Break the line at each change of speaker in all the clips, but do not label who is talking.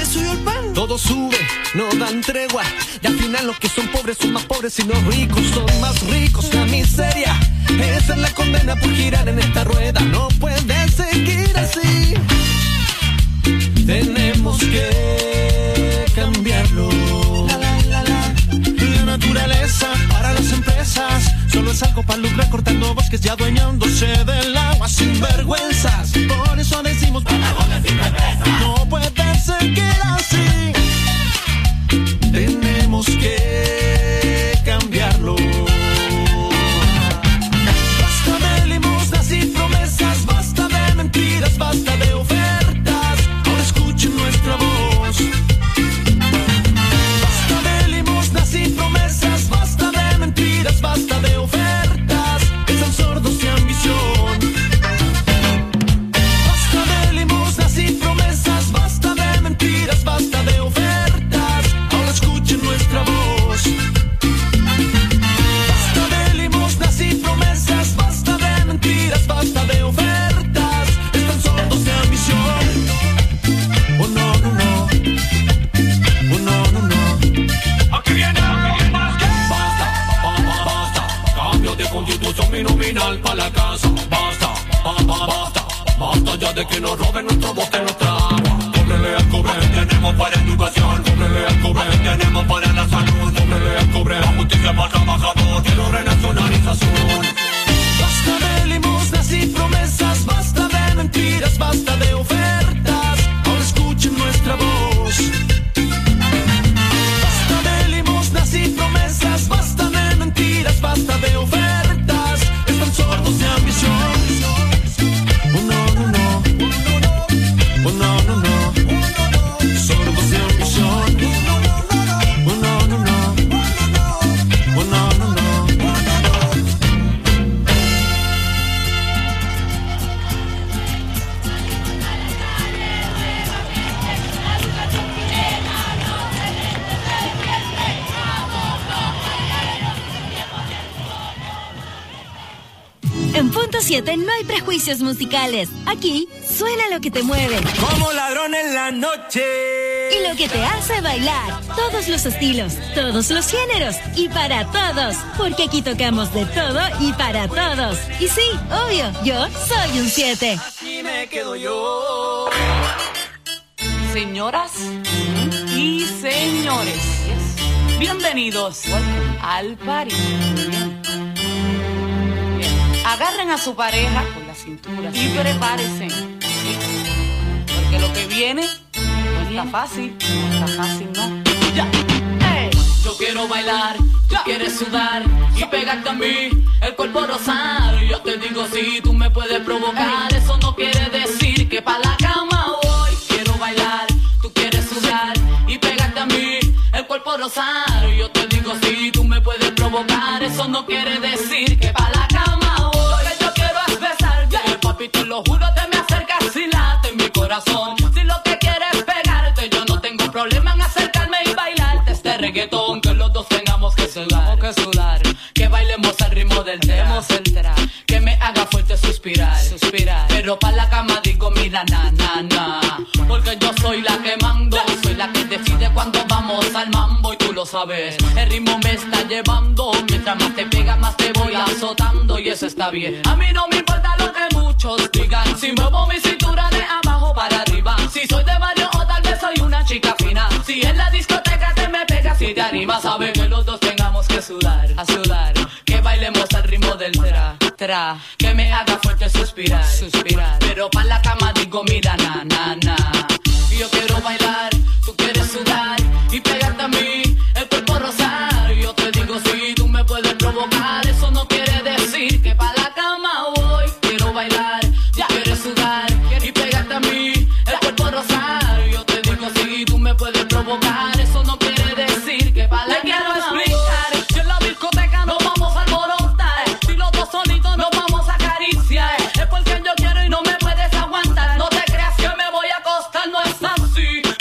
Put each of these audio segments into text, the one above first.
precio y el pan. Todo sube, no dan tregua. Y al final los que son pobres son más pobres y los ricos son más ricos. La miseria, esa es la condena por girar en esta rueda. No puede seguir así. Tenemos que cambiarlo. La naturaleza para las empresas solo es algo para lucrar, cortando bosques y adueñándose del agua sin vergüenzas. Por eso decimos Patagones sin represas. No puede seguir así. Tenemos que cambiarlo. Basta de limosnas y promesas, basta de mentiras, basta de ofertas. Ahora escuchen nuestra voz. Basta de limosnas y promesas, basta de mentiras, basta de ofertas. Están sordos de ambición. Basta de limosnas y promesas, basta de mentiras, basta de ofertas. Ahora escuchen nuestra voz. Basta de limosnas y promesas, basta de mentiras, basta de ofertas. Están sordos de ambición. Oh no, no, no. Oh no, no, no. Aquí viene alguien más que basta, basta. Cambio de constitución binominal para la casa. Basta, basta. Basta ya de que nos roben nuestro bote, nuestra agua. Cóbrele al cobre, tenemos para educación. Cóbrele al cobre, tenemos para la salud. Cóbrele al cobre, la justicia para el trabajador. Quiero renacionalización. Basta de limosnas y promesas, basta de mentiras, basta de ofertas. Ahora escuchen nuestra voz. Basta de limosnas y promesas, basta de mentiras, basta de ofertas. Están sordos de ambición. Oh no, no, no. Oh no, no, no. Sordos de ambición. Oh no, no, no. Oh no, no, no.
En Punto 7 no hay prejuicios musicales. Aquí suena lo que te mueve.
Como ladrón en la noche.
Y lo que te hace bailar. Todos los estilos, todos los géneros y para todos. Porque aquí tocamos de todo y para todos. Y sí, obvio, yo soy un 7.
Aquí me quedo yo.
Señoras y señores, bienvenidos al party. Bien. Agarren a su pareja con la cintura y prepárense, porque lo que viene no está fácil, no. Ya. Hey. Yo quiero bailar, tú quieres sudar y pegarte a mí, el cuerpo rosar. Yo te digo si tú me puedes provocar, eso no quiere decir que pa' la cama voy. Quiero bailar, tú quieres sudar y pegarte a mí, el cuerpo rosar. Yo te digo si tú me puedes provocar, eso no quiere decir que pa' la cama voy. Lo que yo quiero es besarte, papi, te lo juro, te me acercas y late en mi corazón. Si lo que quieres es pegarte, yo no tengo problema en acercarme y bailarte este reggaetón. Que los dos tengamos que sudar, que bailemos al ritmo del tema, que me haga fuerte suspirar. Pero pa' la cama digo mira na, porque yo soy la que mando, soy la que decide cuando vamos al mambo y tú lo sabes. El ritmo me está llevando, mientras más te pega más te voy azotando y eso está bien. A mí no me importa lo que muchos digan, si muevo mi cintura de abajo para arriba, si soy de barrio o tal vez soy una chica fina. Si en la discoteca te me pegas y te animas, sabes que los dos tengamos que sudar, que bailemos al ritmo del tra, que me haga fuerte suspirar. Pero pa' la cama digo mira na, yo quiero bailar, tú quieres sudar y pegarte a mí, el cuerpo rosar. Yo te digo si tú me puedes provocar, eso no quiere decir que pa' la cama voy. Quiero bailar, tú quieres sudar y pegarte a mí, el cuerpo rosar. Yo te digo si tú me puedes provocar, eso no quiere decir que pa' la cama voy. Si en la discoteca nos vamos a alborotar, si los dos solitos nos vamos a acariciar, es porque yo quiero y no me puedes aguantar. No te creas que me voy a acostar, no es así.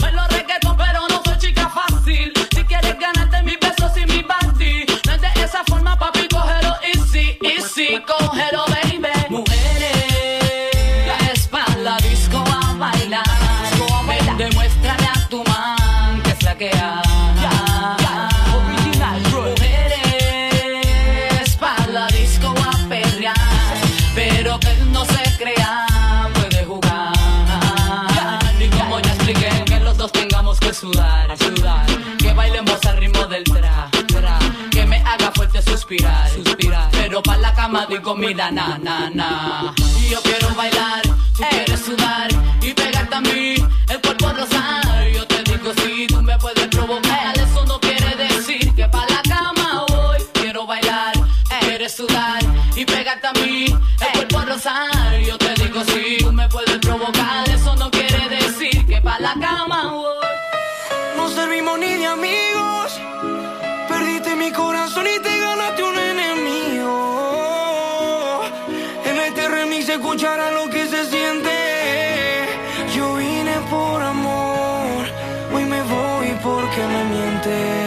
sudar, sudar, que bailemos al ritmo del tra, tra, que me haga fuerte suspirar, suspirar, pero pa' la cama digo mira, na, na, na. Y yo quiero bailar, tú quieres sudar y pegarte a mí, el cuerpo rosar. Yo te digo si tú me puedes provocar, eso no quiere decir que pa' la cama voy. Quiero bailar, quieres sudar y pegarte a mí, el cuerpo rosar. Yo te digo si tú me puedes provocar, eso no quiere decir que pa' la cama voy.
No servimos ni de amigos, perdiste mi corazón y te ganaste un enemigo. En este remix se escuchará lo que se siente. Yo vine por amor, hoy me voy porque me mientes.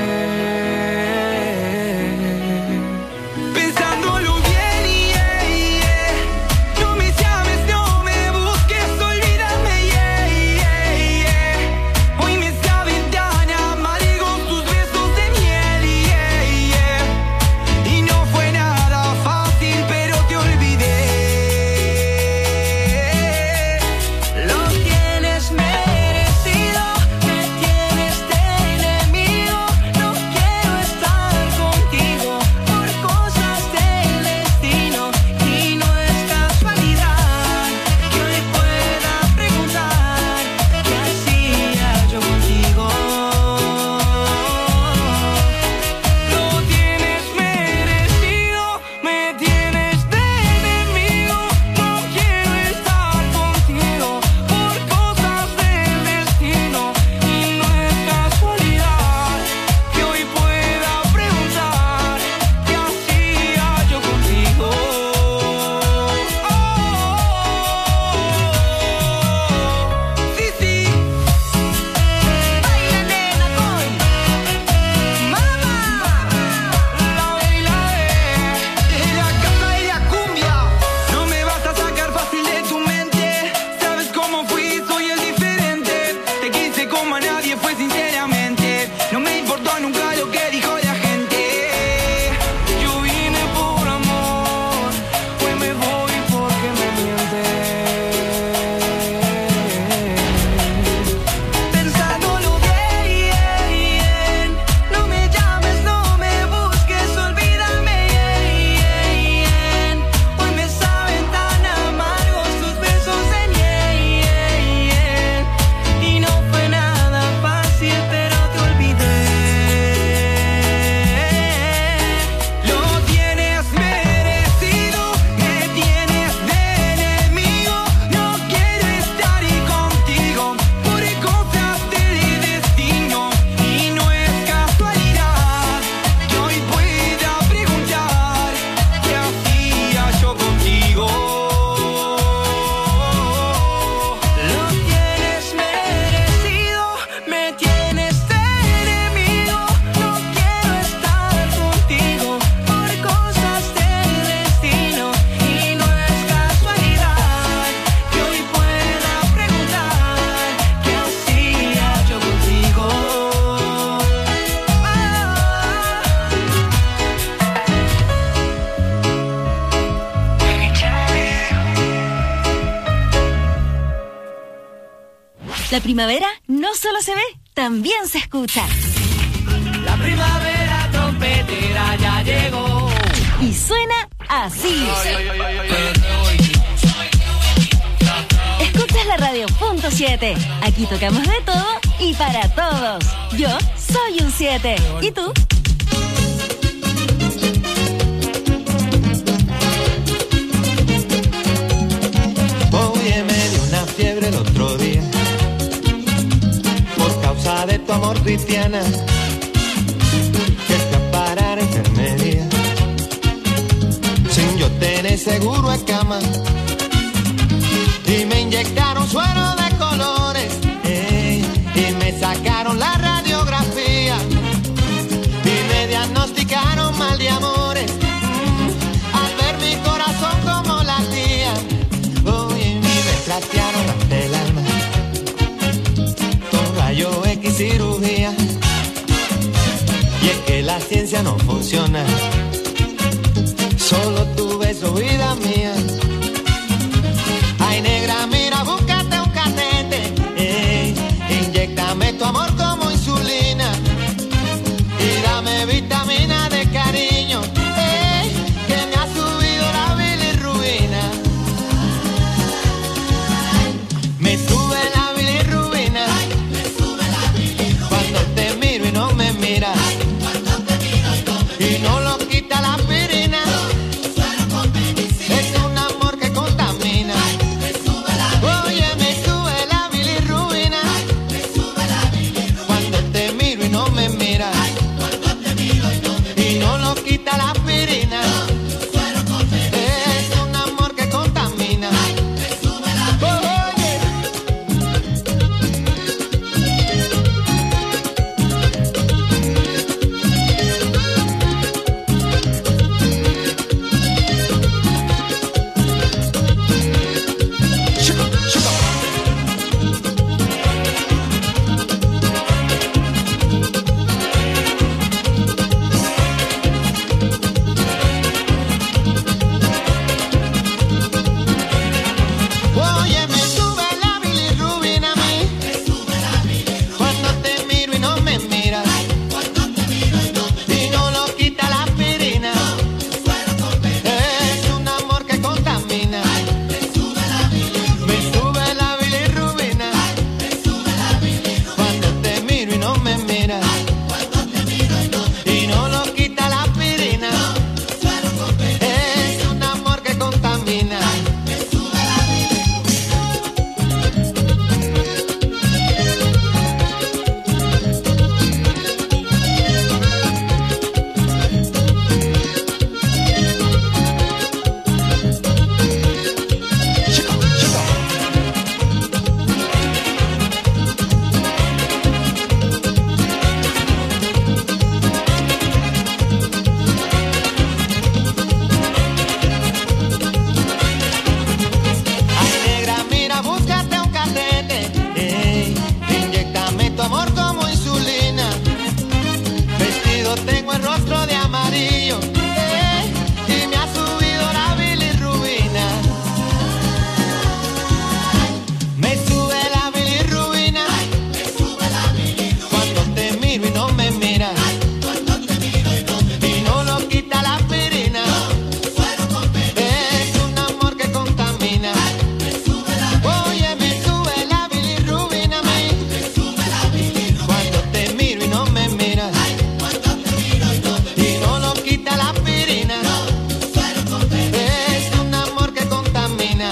La primavera no solo se ve, también se escucha.
La primavera trompetera ya llegó.
Y suena así. Escuchas la radio .7. Aquí tocamos de todo y para todos. Yo soy un 7. ¿Y tú?
Oye, me dio una fiebre el otro día por causa de tu amor, Cristiana, que fui a parar a enfermería sin yo tener seguro a cama y me inyectaron suero de colores y me sacaron la radiografía y me diagnosticaron mal de amores al ver mi corazón como latía. Oye, me trastearon hasta el alma con rayo X cirugía y es que la ciencia no funciona, solo tu beso, vida mía. Ay, negra, mira, búscate un catete, inyéctame tu amor como insulina y dame vitamina de cariño, que me ha subido la bilirrubina. Me sube la bilirrubina cuando te miro y no me miras, y no lo quita la aspirina. Es un amor que contamina. Oye, me sube la bilirrubina cuando te miro y no me miras, y no lo quita la aspirina. Es un amor que contamina. Oye, me sube la bilirrubina a mí cuando te miro y no me miras, y no lo quita la aspirina. Es un amor que contamina. Me sube la bilirrubina cuando te miro y no me miras, y no lo quita la aspirina. Es un amor que contamina. Ay, negra, mira, búscate un catete, inyéctame tu amor como insulina. Vestido tengo el rostro de amarillo, y me ha subido la bilirrubina. Me sube la bilirrubina cuando te miro y no me miras, y no lo quita la aspirina. Es un amor que contamina. Oye, me sube la bilirrubina a mí cuando te miro y no me miras, y no lo quita la aspirina. Es un amor que contamina.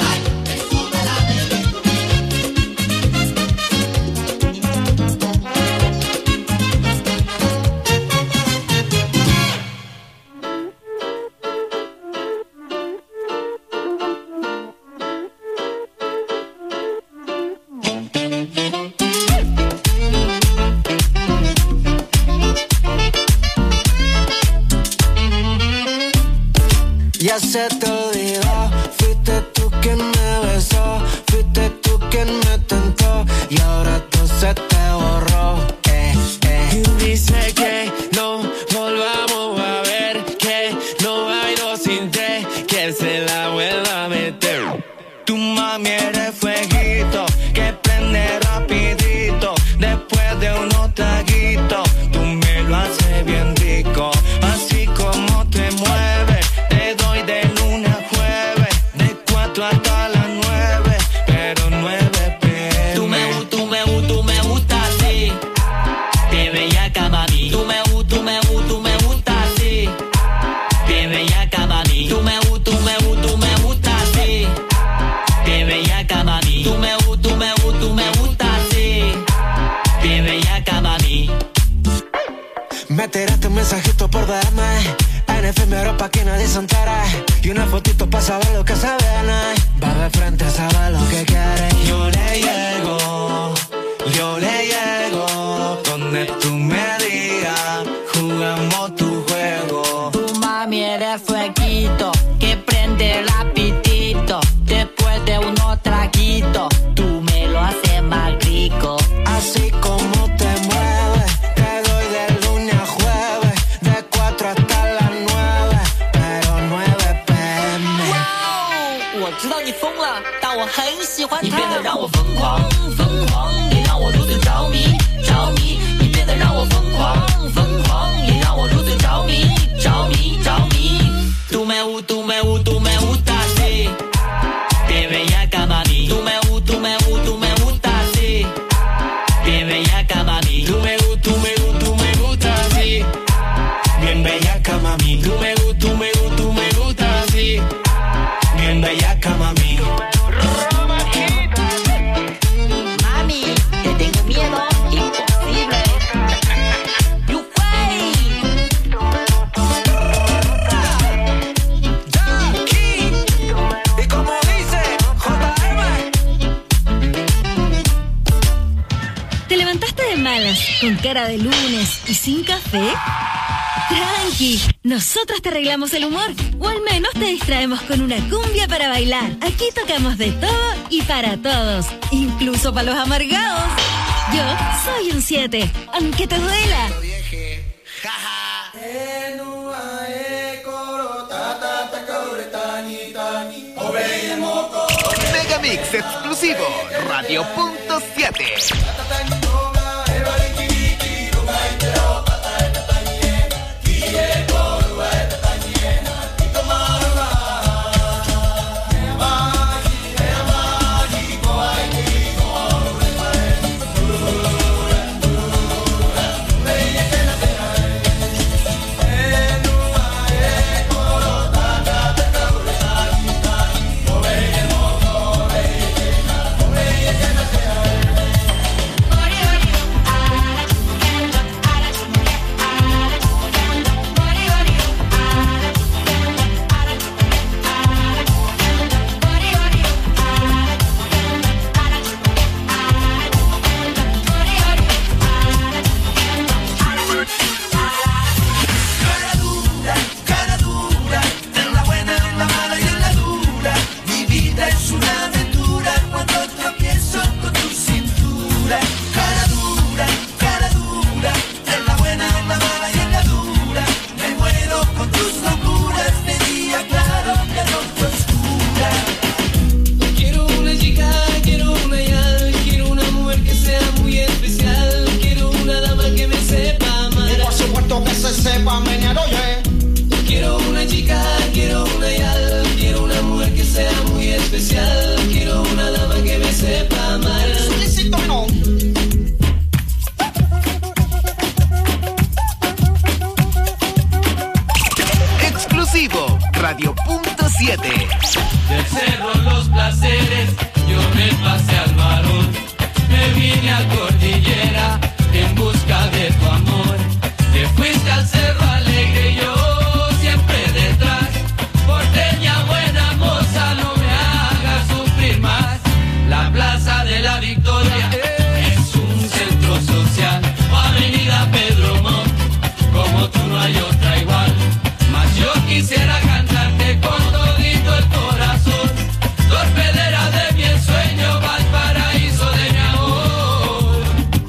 Ya se te olvidó, fuiste tú quien me besó, fuiste tú quien me tentó, y ahora todo se te borró. Y dice que no volvamos a ver, que no bailo sin té, que se la vuelva a meter. Tu mami eres fueguito, que prende rapidito, después de unos traguitos, tú me lo haces bien rico, así como te mueves. Te doy de lunes a jueves, de 4 hasta las 9, pero 9 p.m.
Tú me gusta así, te bellaca mami. Tú me gusta así, te bellaca mami. Tú me gusta así, te bellaca mami. Tú me gusta así, te bellaca mami.
Me tiraste un mensajito por DM, en efímero pa' que nadie se entere, y una fotito pa' saber lo que se viene. Va de frente, sabe lo que quiere. Yo le llego, donde tú me digas, jugamos tu juego.
Tu mami eres fueguito, que prende el apetito, después de unos traguitos, tú me lo haces más rico.
Así como te mueves, te doy de lunes a jueves, de 4 hasta las 9, pero 9 p.m.
我知道你疯了，但我很喜欢他。你变得让我疯狂，疯狂，你让我如此着迷，着 mami. Tú me gustas así, bien bellaca, mami.
Mami, te tengo miedo, imposible. You fake.
Jackie, y como dice JM.
¿Te levantaste de malas, con cara de lunes y sin café? Tranqui, nosotros te arreglamos el humor, o al menos te distraemos con una cumbia para bailar. Aquí tocamos de todo y para todos, incluso para los amargados. Yo soy un 7, aunque te duela.
Megamix exclusivo, Radio.7.
Del cerro Los Placeres, yo me pasé al varón, me vine a Cordillera en busca de tu amor. Te fuiste al Cerro Alegre y yo siempre detrás. Porteña buena moza, no me hagas sufrir más. La Plaza de la Victoria es un centro social, o Avenida Pedro Montt, como tú no hay otra igual. Mas yo quisiera cantarte con todito el corazón, torpedera de mi ensueño, Valparaíso de mi amor.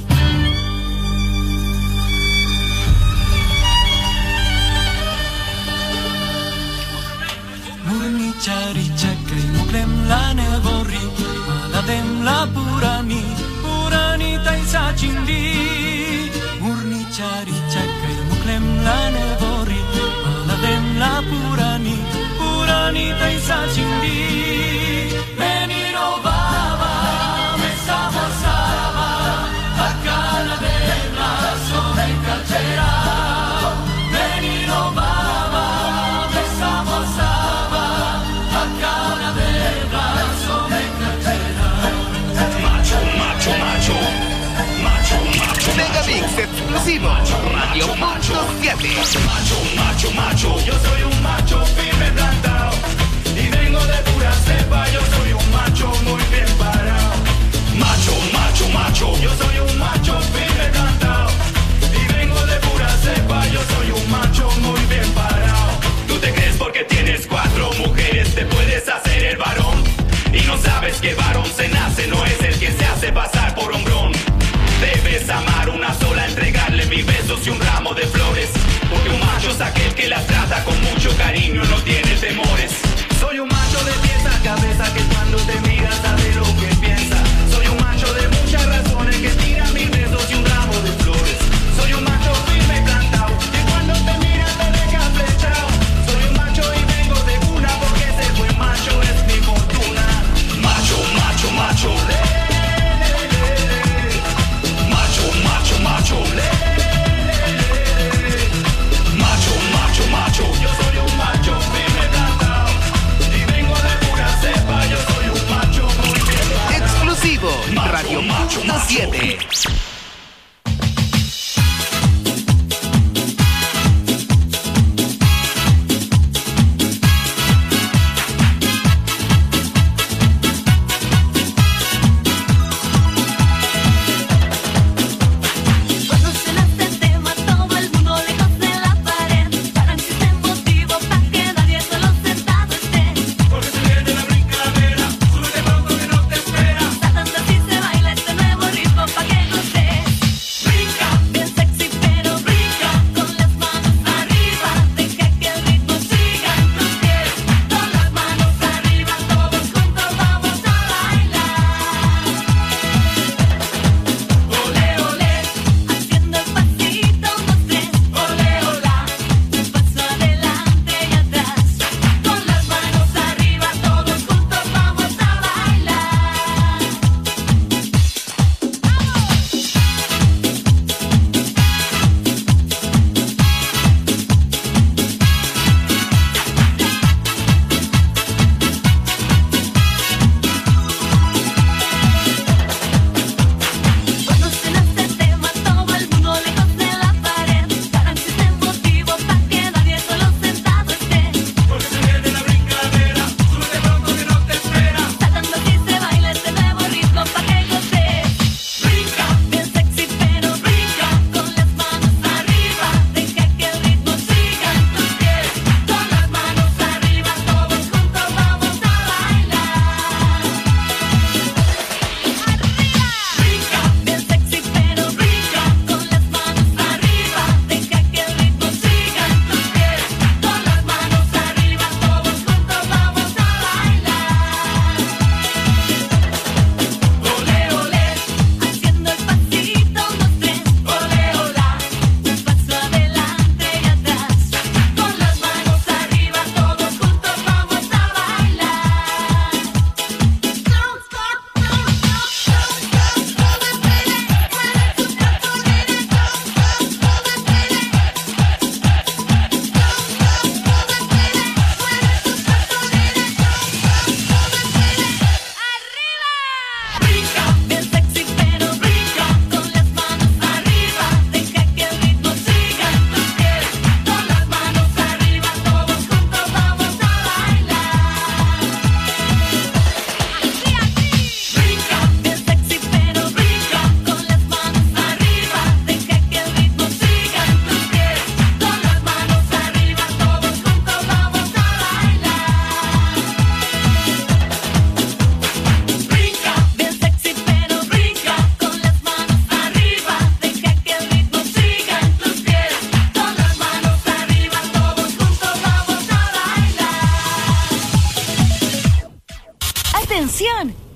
Murni chari chakri muklem la nevorri, maladem la purani taisa chindi. Murni chari chakri muklem la nevorri, maladem la purani taisa chindi. Menino baba, me sabosaba, acá la de brazo me calcera. Menino baba, me sabosaba, acá la de brazo me calcera.
Macho, macho, macho, macho, macho. Megamix exclusivo, Radio.7.
Macho, macho, macho, yo soy un macho firme plantado y vengo de pura cepa, yo soy un macho muy bien parado. Macho, macho, macho, yo soy un macho firme plantado y vengo de pura cepa, yo soy un macho muy bien parado. Tú te crees porque tienes 4 mujeres te puedes hacer el varón y no sabes que varón se nace, no es el que se hace pasar por hombrón. Debes amar una sola, entregarle 1000 besos y un ramo de flores, porque un macho es aquel que la trata con mucho cariño, no tiene temores. Soy un macho de pies a cabeza que cuando te mira sabe lo que piensa. Soy un macho de muchas razones que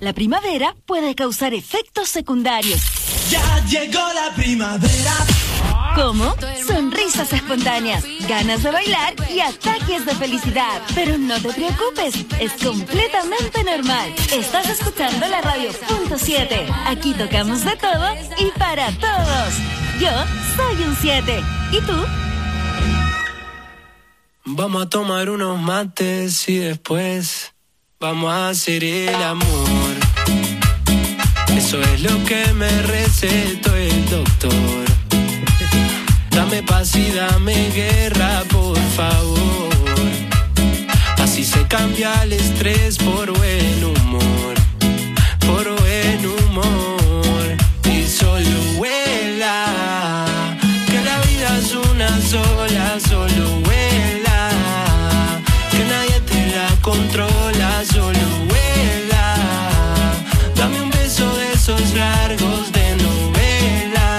La primavera puede causar efectos secundarios.
Ya llegó la primavera.
Como sonrisas espontáneas, ganas de bailar y ataques de felicidad. Pero no te preocupes, es completamente normal. Estás escuchando la radio .7. Aquí tocamos de todo y para todos. Yo soy un 7. ¿Y tú?
Vamos a tomar unos mates y después vamos a hacer el amor. Eso es lo que me recetó el doctor. Dame paz y dame guerra, por favor. Así se cambia el estrés por buen humor. Por buen humor. Y solo vuela, que la vida es una sola, solo vuela. Que nadie te la controla, solo vuela. Dame un beso de esos largos de novela.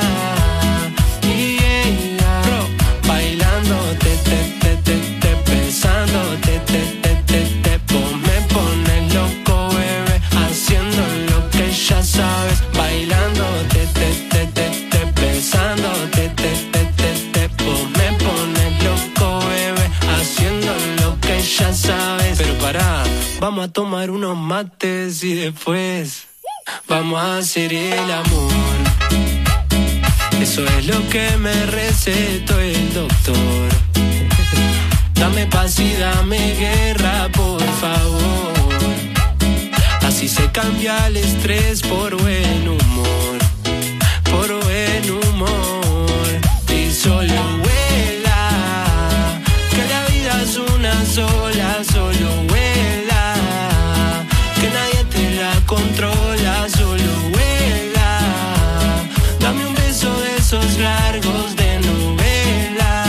Yeah, bro, bailándote, te besándote, me pones loco, bebé, haciendo lo que ya sabes. Bailándote, te besándote, me pones loco, bebé, haciendo lo que ya sabes. Pero pará, vamos a tomar unos mates y después vamos a hacer el amor. Eso es lo que me recetó el doctor. Dame paz y dame guerra, por favor. Así se cambia el estrés por buen humor. Por buen humor. Y solo vuela, que la vida es una sola, solo vuela. Que nadie te la controla, solo vuela. Dame un beso de esos largos de novela.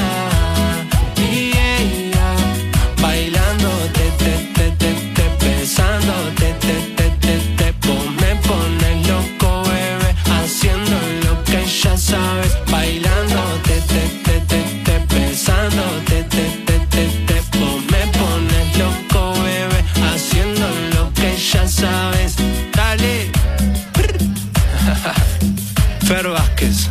Yeah, bailándote, besándote, me pones loco, bebé, haciendo lo que ya sabes. Bailándote, besándote, me pones loco, bebé, haciendo lo que ya sabes. Dale. Fer Vázquez.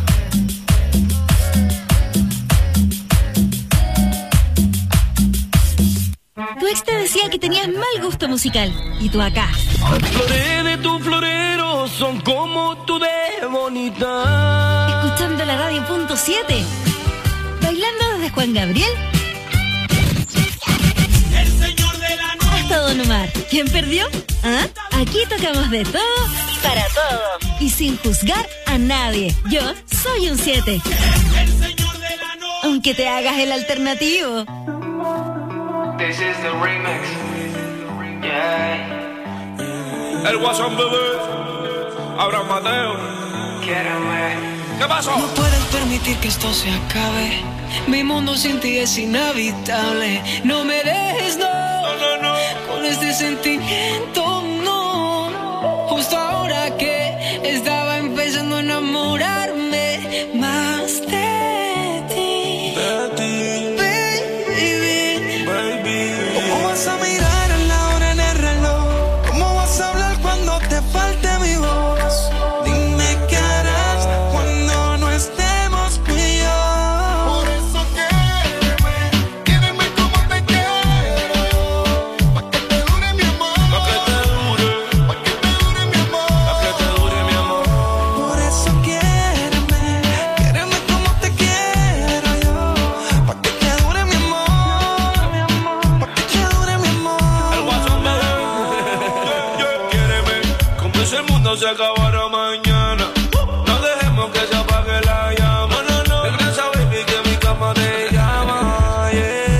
Tu ex te decía que tenías mal gusto musical. Y tú acá.
Las flores de tu florero son como tú de bonita.
Escuchando la radio .7. Bailando desde Juan Gabriel hasta Don Omar. ¿Quién perdió? ¿Ah? Aquí tocamos de todo y para todos. Y sin juzgar a nadie. Yo soy un 7. Aunque te hagas el alternativo.
This is the remix. Yeah.
El Guasón bebé. Abraham Mateo.
Quiéreme.
¿Qué pasó?
No puedes permitir que esto se acabe. Mi mundo sin ti es inhabitable. No me dejes, no. Con este sentimiento, no. Justo ahora que estaba empezando a enamorarme más de ti. Baby.
¿Cómo vas a mirar a la hora en el reloj? ¿Cómo vas a hablar cuando te falte mi voz? Dime qué harás cuando no estemos tú y yo. Por eso quiéreme como te quiero. Pa' que te dure mi amor. Pa' que te dure mi amor. Pa' que te dure mi amor. Por eso quiéreme como te quiero yo. Pa' que te dure mi amor. Pa' que te dure mi amor.
El Guasón bebé. Quiéreme como si el mundo se acabara mañana. No dejemos que se apague la llama. Regresa, baby, que mi cama te llama.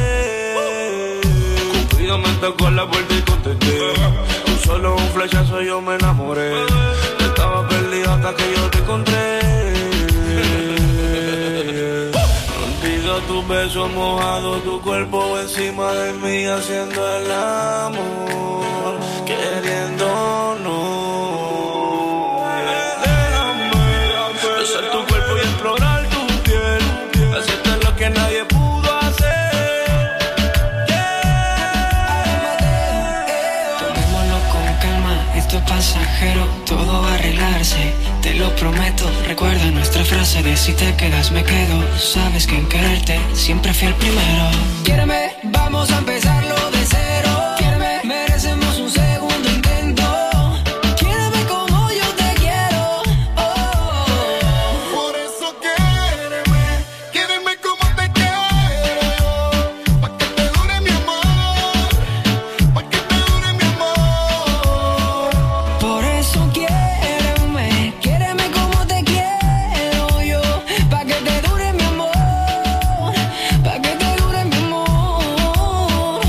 Cupido me tocó la puerta y contesté. Tú solo un flechazo yo me enamoré. Estaba perdido hasta que yo te encontré. Contigo tus besos mojados, tu cuerpo encima de mí haciendo el amor, queriéndonos. Déjame besar tu cuerpo y explorar tu piel, hacerte lo que nadie pudo hacer.
Tomémoslo con calma, esto es pasajero. quedarse, te lo prometo. Recuerda nuestra frase de si te quedas me quedo. Sabes que en quererte siempre fui el primero. Quiéreme, vamos a empezarlo de cero. Quiéreme, merecemos un segundo intento. Quiéreme como yo te quiero. Oh.
Por eso quiéreme, quiéreme como te quiero yo. Pa' que te dure mi amor, pa' que te dure mi amor.
Por eso quiéreme, quiéreme como te quiero yo. Pa' que te dure mi amor, pa' que te dure mi amor.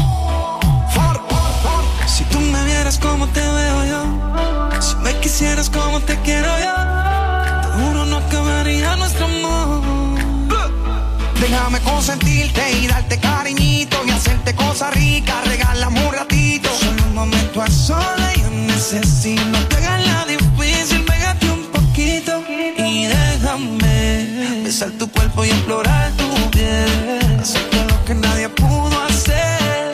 Si tú me vieras como te veo yo, si me quisieras como te quiero yo, te juro no acabaría nuestro amor. Déjame consentirte y darte cariñito y hacerte cosas ricas, regálame un ratito. Solo un momento a solas yo necesito. Pégala difícil, pégate un poquito y déjame besar tu cuerpo y explorar tu piel, hacerte lo que nadie pudo hacer.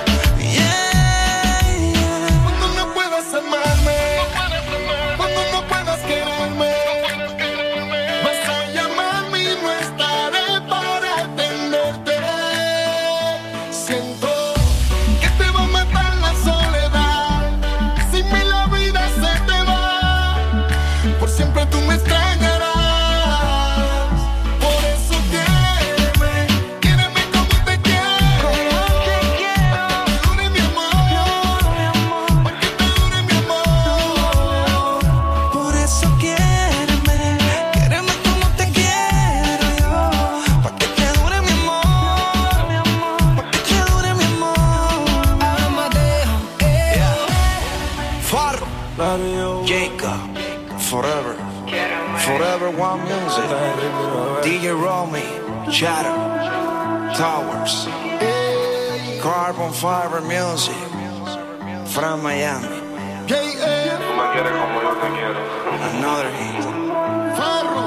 Cuando no puedas amarme, cuando no puedas quererme, vas a llamarme y no estaré para atenderte. Siento que te va a matar la soledad. Sin mí la vida se te va. Por siempre tú me extrañarás. Por eso quiéreme, quiéreme como te quiero. Pa' que te dure mi amor, pa' que te dure mi amor.
Por eso quiéreme, quiéreme como te quiero yo, pa' que te dure mi amor, pa' que te dure mi amor.
Amadeo,
Farro, Jacob, Forever, Forever One Music, DJ Romy, Shadow, Towers, Carbon Fiber Music, from Miami,
Tú me quieres como yo te quiero.
another hit.
Farro.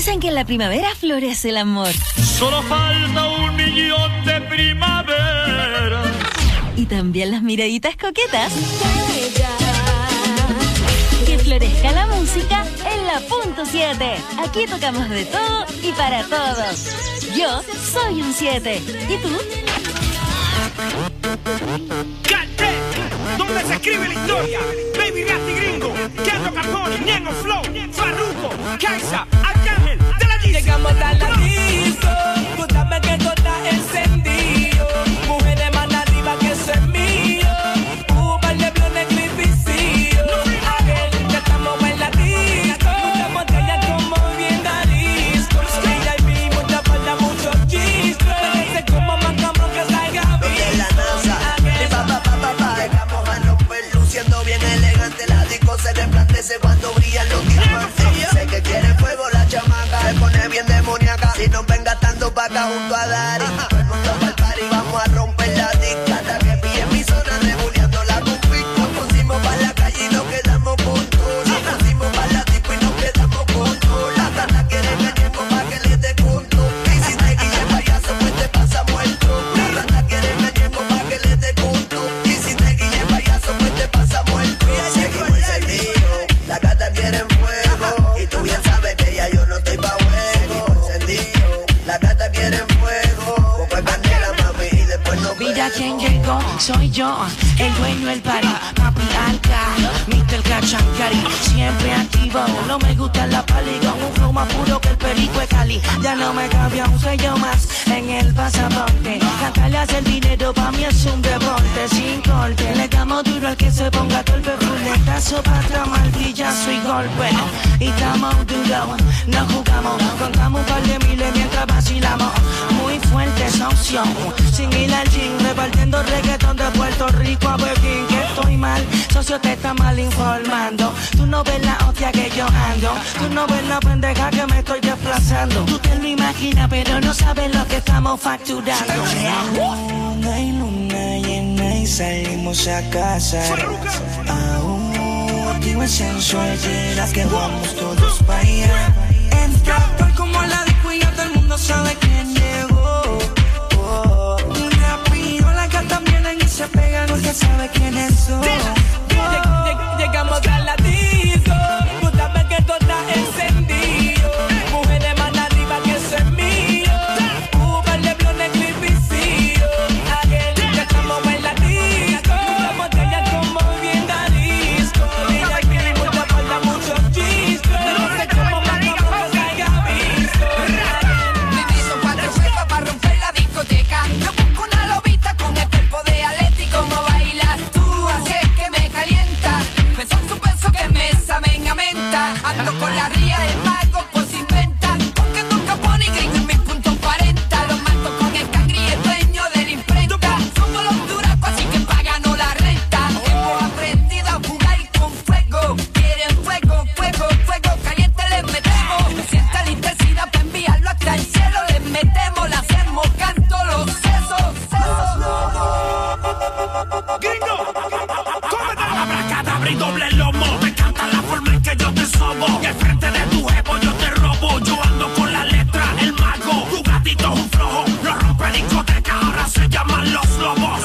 Dicen que en la primavera florece el amor.
Solo falta 1.000.000 de primavera.
Y también las miraditas coquetas. Que florezca la música en la punto 7. Aquí tocamos de todo y para todos. Yo soy un 7. ¿Y tú?
¡Calle! ¿Dónde se escribe la historia? Baby Rasty Gringo, Kendo Capone, Ñengo Flow, Farruko, Kaisa, Arcángel, de la disco.
Llegamos a la disco, tú sabes que todo está encendido. Mujeres más arriba que eso es mío. Par de blones clipicillo. A ver, ya estamos en la disco. Muchas botellas como bien arisco. VIP, mucha falta, muchos chistes. Parece como más cabrón que salga visto.
De la NASA, de llegamos a romper, luciendo bien elegante. La disco se resplandece cuando brillan los diamantes. Sé que quiere fuego la chamaca, se pone bien demoníaca. Si nos ven gastando paca junto a Dari, todo el mundo pa'l party, vamos a romper la disca. Hasta que pille mi zona, rebuleando la conflicto. Nos pusimos pa' la calle y nos quedamos con todo. Nos pusimos pa' la disco y nos quedamos con todo. Las ganas quieren gañemos pa' que les dé conto. Y si te guille payaso, pues te pasa muerto. Las ganas quieren gañemos pa' que les dé conto. Y si te guille payaso, pues te pasa muerto. Seguimos encendido, las gatas quieren fuego. Y tú bien sabes que ya yo no estoy pa' juego. Encendido, las gatas quieren fuego. Poco de candela, mami, y después no
Mira quién llegó, soy yo, el dueño del party, papi Alca, Mr. Cachancari, siempre activo, no me gusta la pali, con un flow más puro que el perico de Cali, ya no me cambia un sello más en el pasaporte, cantarle hace el dinero, pa' mí es un deporte, sin corte, le damos duro al que se ponga torpe, fuletazo para tramar, brillazo y golpe, y estamos duros, no jugamos, contamos un par de miles mientras vacilamos, muy fuerte esa opción, sin ir al gym, repartiendo reggaetón de Puerto Rico a Berlín, que estoy mal, socio te está mal informando, tú no ves la hostia que yo ando, tú no ves la pendeja que me estoy desplazando, tú te lo imaginas pero no sabes lo que estamos facturando.
Luna y luna llena y salimos a casa. Aún activo el sensual, dirás que vamos todos pa' allá.
Entra tal como la disco y ya todo el mundo sabe quién llegó. Rápido las gatas vienen y se pegan, porque sabe quiénes son. Llegamos a la disco, tú sabes que todo está encendido. Mujeres más arriba que eso es mío. Par de blones clipicillo. Ya estamos en la disco, muchas botellas como bien arisco. VIP, mucha falta, muchos chistes. No sé cómo más cabrón que salga visto.
Necesito 4 huevos para romper la discoteca. Yo busco una lobita con el cuerpo de Atlético. ¿Cómo bailas tú? Así es que me calienta. Beso su beso que me saben a menta. Ando con la ría del mago pues inventa. Porque nunca pone gringo en mi punto 40. Los mato con el cangri y el dueño de la imprenta. Somos los duracos así que paganos la renta. Hemos aprendido a jugar con fuego. Quieren fuego, fuego, fuego caliente les metemos. Sienta la intensidad para enviarlo hasta el cielo. Les metemos, le hacemos canto los sesos.
Gringo, cómete la abracadabra y doble lomo. Me encanta la forma en que yo te sobo. Y al frente de tu jevo yo te robo. Yo ando con la letra, el mago. Tu gatito es un flojo. Lo rompe discoteca, ahora se llaman los lobos.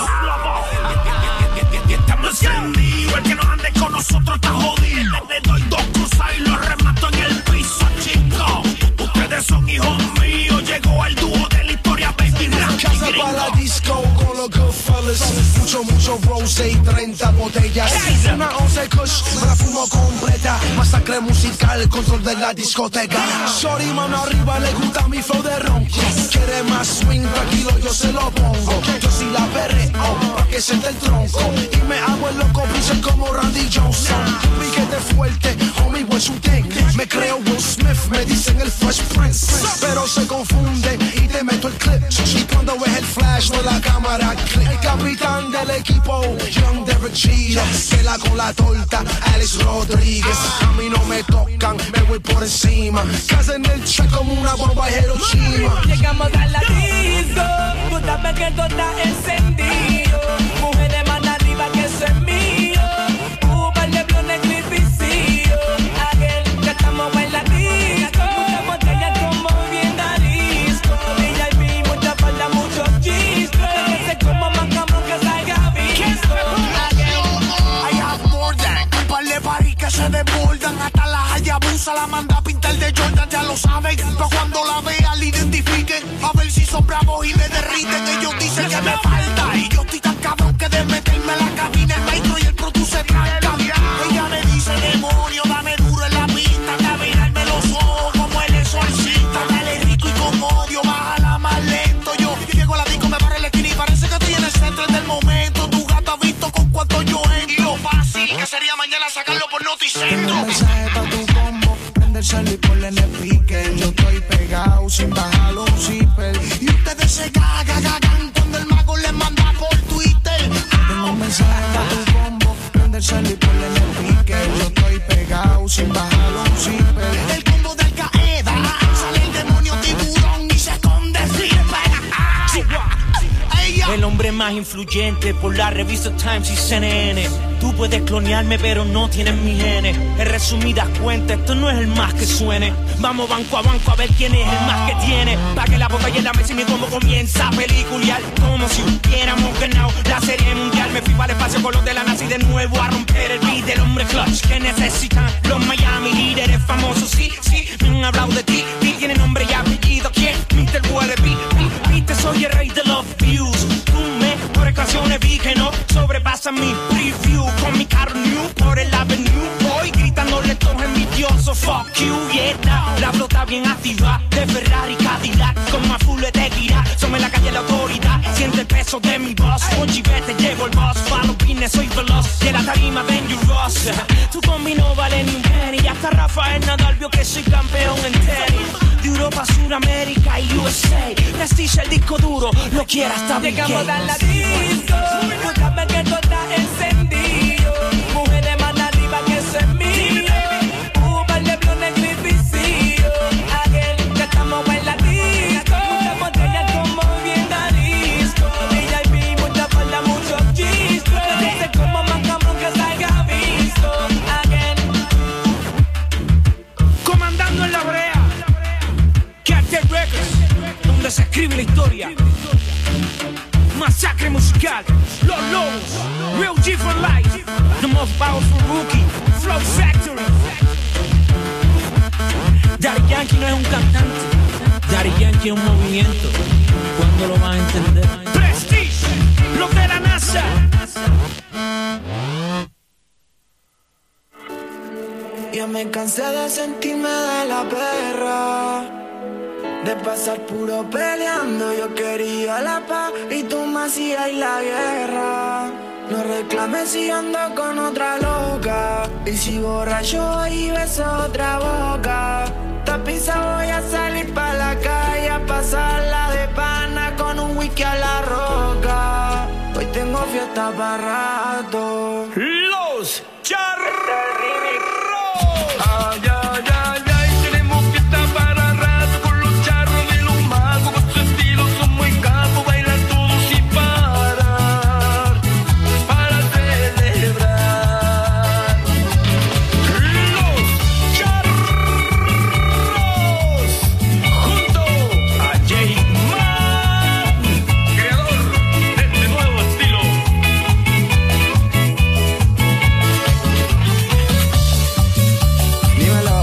Y estamos encendidos. El que no ande con nosotros está jodido. Le doy 2 cruzas y lo remato en el piso, chico. Ustedes son hijos míos. Llegó el dúo de la historia, baby.
Casa para la disco con los Goodfellas. Mucho rose y 30 botellas. Una 11 kush, me la fumo completa. Masacre musical, control de la discoteca. Shorty, mano arriba, le gusta mi flow de ronco. Quiere más swing, tranquilo, yo se lo pongo. Yo sí la perreo, pa' que siente el tronco. Y me hago el loco, piso como Randy Johnson. Piquete fuerte, homie, what's you think? Me creo Will Smith, me dicen el Fresh Prince. Pero se confunde y te meto el clip. Y cuando ves el flash de la cámara, click. El capitán del equipo, Young Derek Cheetah. Pela con la torta, Alex Rodríguez. A mí no me tocan, me voy por encima. Casa en el chat como una bomba de Hiroshima.
Llegamos a la disco, tú sabes que todo está encendido. Mujeres más arriba que eso es mío. Par de blones clipicillo. Ya estamos en la disco, muchas botellas
Medusa la manda a pintar de Jordan, ya lo saben. Pero cuando la vean, la identifiquen. A ver si son bravos y me derriten. Ellos dicen que me falta. Y yo estoy tan cabrón que de meterme a la cabina, el maestro y el produce tranca. Ella me dice, demonio, dame duro en la pista. De mirarme los ojos como el exorcista. Dale rico y con odio, bájala más lento. Yo llego a la disco, me barre la esquina y parece que estoy en el centro del momento. Tu gato ha visto con cuánto yo entro. Fácil, que sería mañana sacarlo por Noticentro. Un mensaje pa' tu combo, prende el cel y ponle en el pique. Yo estoy pegado sin bajarlo un zipper. Y ustedes se cagan cuando el mago les manda por Twitter. Tengo un mensaje pa' tu combo, prende el cel y ponle en el pique. Yo estoy pegado sin bajarlo un zipper. El combo del Al-Qaeda, sale el demonio tiburón y se esconde Flipper.
El hombre más influyente por la revista Times y CNN. Tú puedes clonearme pero no tienes mi genes. En resumidas cuentas, esto no es el más que suene. Vamos banco a ver quién es el más que tiene. Pa' que la botella en la mesa y mi combo comienza a peliculear. Como si hubiéramos ganado la serie mundial. Me fui para el espacio con los de la NASA y de nuevo a romper el beat del hombre clutch que necesitan los Miami Heat. Eres famoso, sí, me han hablado de ti. Tiene nombre y apellido, ¿quién? Mr. Wallaby. Viste, soy el rey de los views. Por canciones vi que no sobrepasan mi preview. Con mi carro new por el avenue. Voy gritándole todos envidiosos. Fuck you, yeah. La flota bien activa de Ferrari Cadillac. Como a full de tequila. Somos en la calle la autoridad. Siente el peso de mi voz. Con chivete llevo el boss. Follow business, soy veloz. Y en la tarima Dangerous. Tu combi no vale ni un penny. Y hasta Rafael Nadal vio que soy campeón en tenis. De Europa, Suramérica y USA. Prestige el disco duro. Lo quiera hasta
llegamos a la disco. Tú sabes que todo está encendido. Mujeres más arriba que eso es mío. Uber, Lebron, negro y vicio. Aquel que estamos en la disco. Muchas botellas como bien disco. VIP, mucha falda, muchos chistos. No sé cómo más cabrón que salga visto. Aquel
comandando en la brea. Cartel Records, donde se escribe la historia. Masacre musical, Los Lobos, Real G for life, the most powerful rookie, Flow Factory. Daddy Yankee no es un cantante, Daddy Yankee es un movimiento. ¿Cuándo lo vas a entender? Prestige, los de la NASA.
Yo me cansé de sentirme de la perra, de pasar puro peleando. Yo quería la paz y tú me hacías la guerra. No reclames si ando con otra loca, y si borracho y beso otra boca. Tapiza voy a salir pa' la calle a pasarla de pana con un whisky a la roca. Hoy tengo fiesta para rato.
Los Charros.
Ay, ay, ay, ay, tenemos fiesta para rato con los charros de los magos. Con su estilo son muy capos, bailan todos sin parar, para celebrar. Los Charros, junto a J-Man, creador de este nuevo estilo.
Dímelo.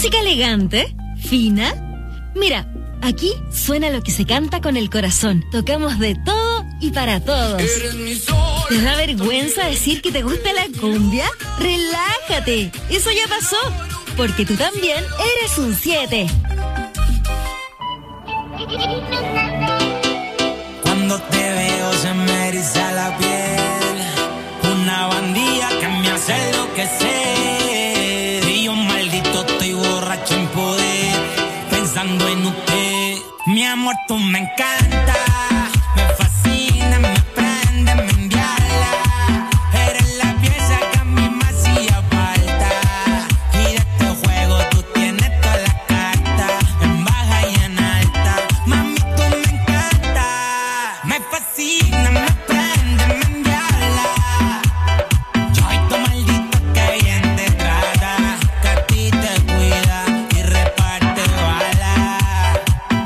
chica elegante, fina. Mira, aquí suena lo que se canta con el corazón. Tocamos de todo y para todos. ¿Te da vergüenza decir que te gusta la cumbia? Relájate, eso ya pasó, porque tú también eres un 7.
Cuando te veo se me eriza la piel, una bandilla que me hace enloquecer. Y yo maldito estoy borracho en poder, pensando en usted. Mi amor, tú me encanta, me fascina, me prende, me enviala. Eres la pieza que a mí me hacía falta. Y de este juego tú tienes todas las cartas, en baja y en alta. Mami, tú me encanta, me fascina, me prende, me enviala. Yo y tu maldito que bien te trata, que a ti te cuida y reparte balas.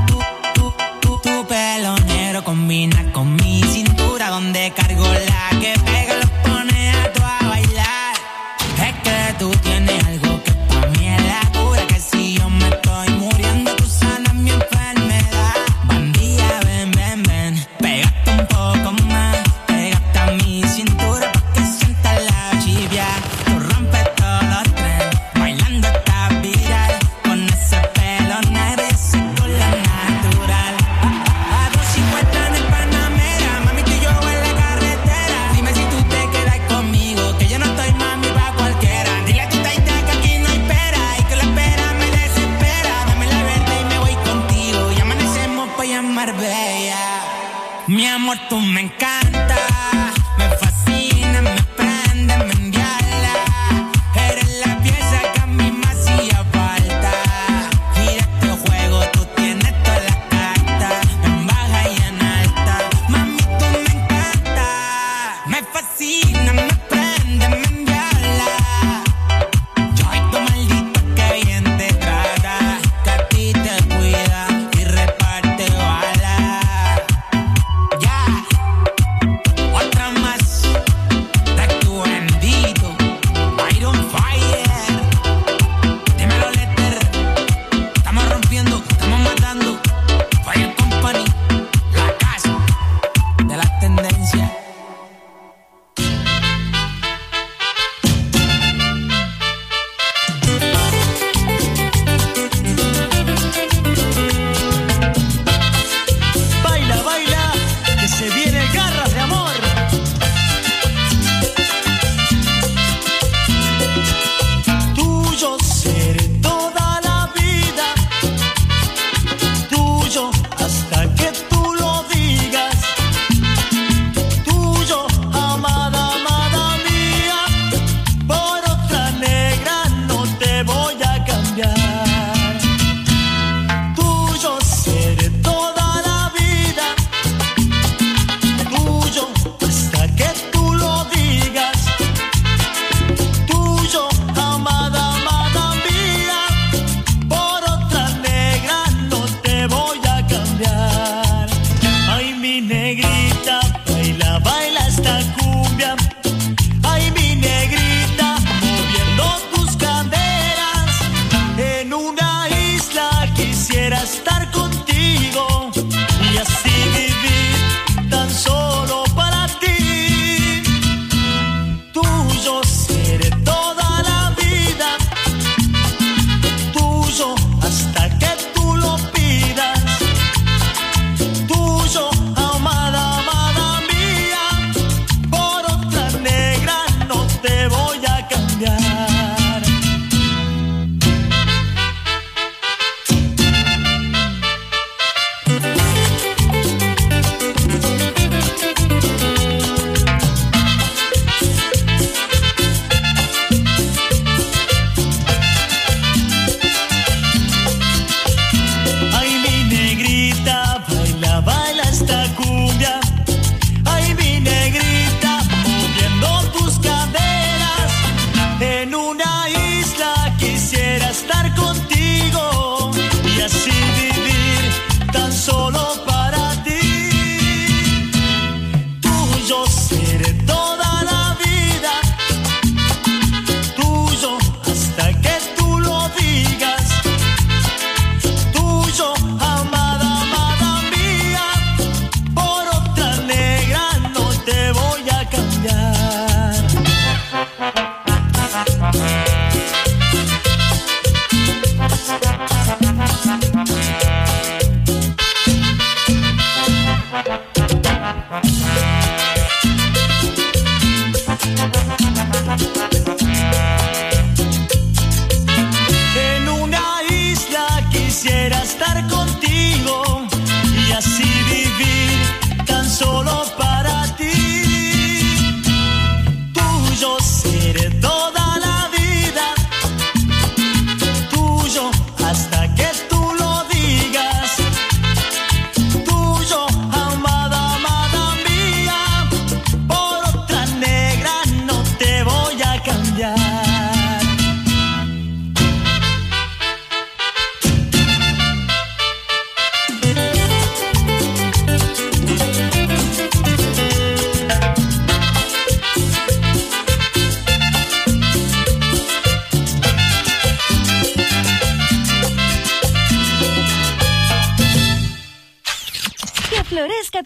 Tu pelo negro combina con mi cintura, donde cargo la que pega los pone a tu a bailar. Es que tú tienes algo que pa' mí es la cura, que si yo me estoy muriendo tú sanas mi enfermedad. Bandilla, ven, ven, ven, pégate un poco más, pégate a mi cintura pa' que sientas la chivia. Tú rompes todos los trenes, bailando estás viral, con ese pelo negro y ese culo natural. A 250 en el Panamera, mami, tú y yo en la carretera. Dime si tú te quedas conmigo, que yo no estoy mami pa' cualquiera. Dile a tu taita que aquí no hay pera, y que la espera me desespera. Dame la verde y me voy contigo, y amanecemos pa' llamar bella. Mi amor, tú me encanta, me fascina, me prende, me enviala. Eres la pieza que a mí me hacía falta. Y de este juego tú tienes todas las cartas, en baja y en alta. Mami, tú me encanta, me fascina, me prende, me enviala. Yo y tu maldito que bien te trata, que a ti te cuida y reparte balas. Ya.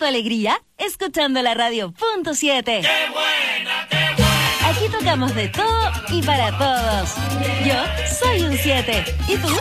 alegría escuchando la radio punto 7. ¡Qué buena, qué buena! Aquí tocamos de todo y para todos. Yo soy un 7. ¿Y tú?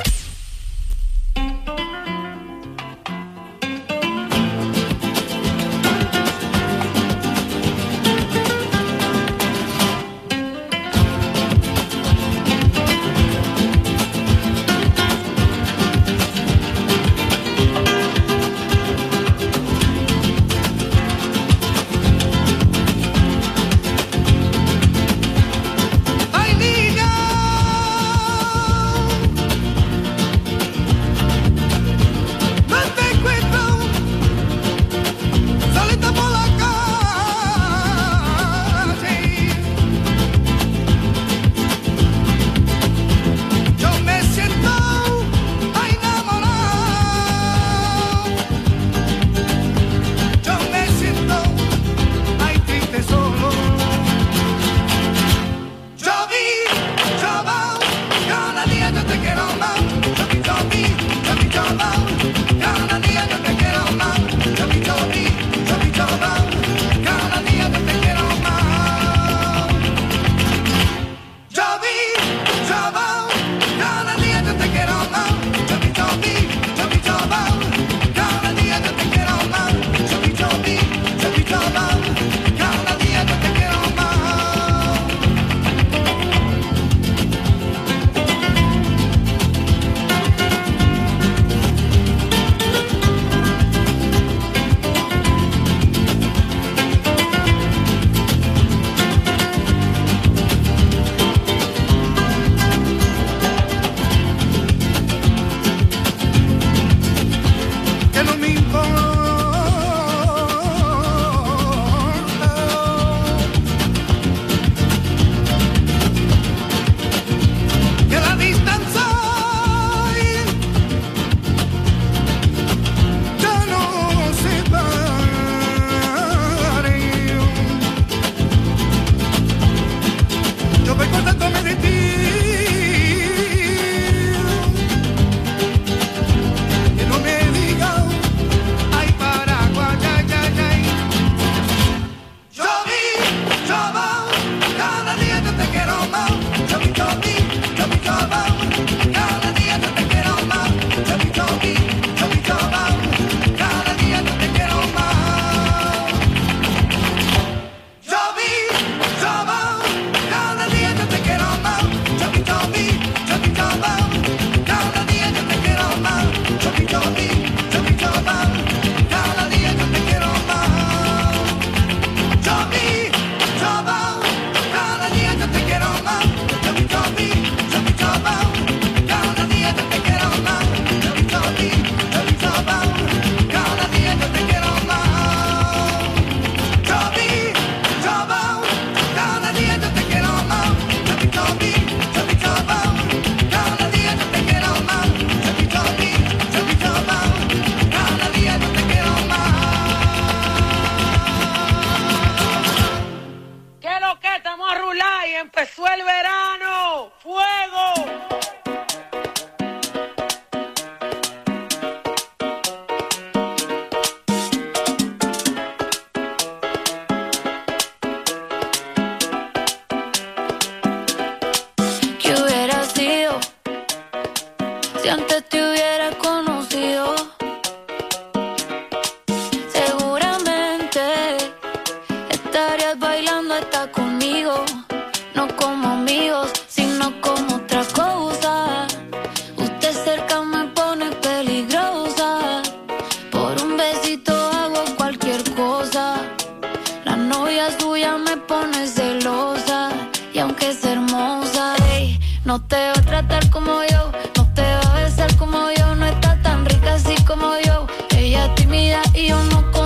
Y yo no